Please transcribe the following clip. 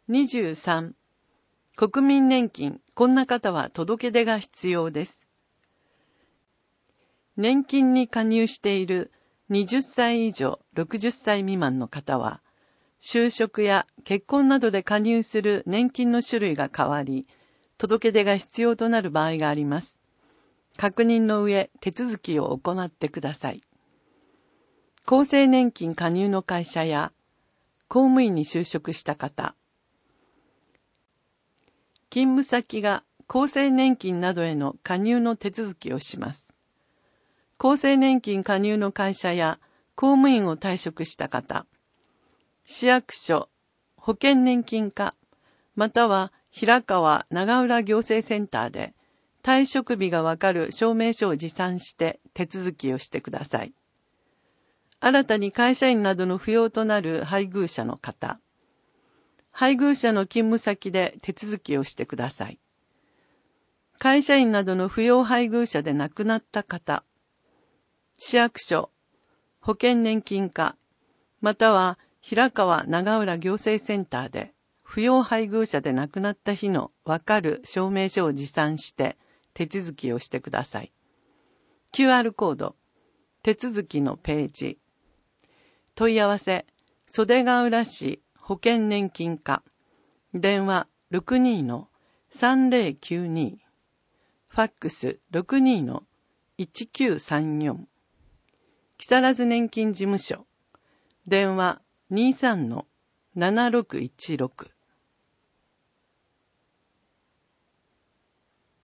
23、国民年金、こんな方は届け出が必要です。年金に加入している20歳以上60歳未満の方は、就職や結婚などで加入する年金の種類が変わり、届け出が必要となる場合があります。確認の上、手続きを行ってください。厚生年金加入の会社や、公務員に就職した方、勤務先が厚生年金などへの加入の手続きをします。厚生年金加入の会社や公務員を退職した方、市役所、保険年金課、または平川長浦行政センターで退職日がわかる証明書を持参して手続きをしてください。新たに会社員などの扶養となる配偶者の方、配偶者の勤務先で手続きをしてください。会社員などの扶養配偶者で亡くなった方、市役所、保険年金課、または平川長浦行政センターで扶養配偶者で亡くなった日のわかる証明書を持参して手続きをしてください。QR コード、手続きのページ、問い合わせ、袖ヶ浦市保険年金課、電話 62-3092、ファックス 62-1934、木更津年金事務所、電話 23-7616